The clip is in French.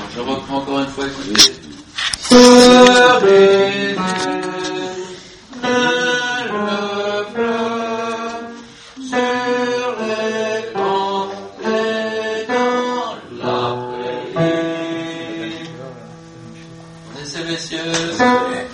Je reprends encore une fois, écoutez. Sœur bénie, le fleuve sur les camps et dans la prairie. Laissez messieurs.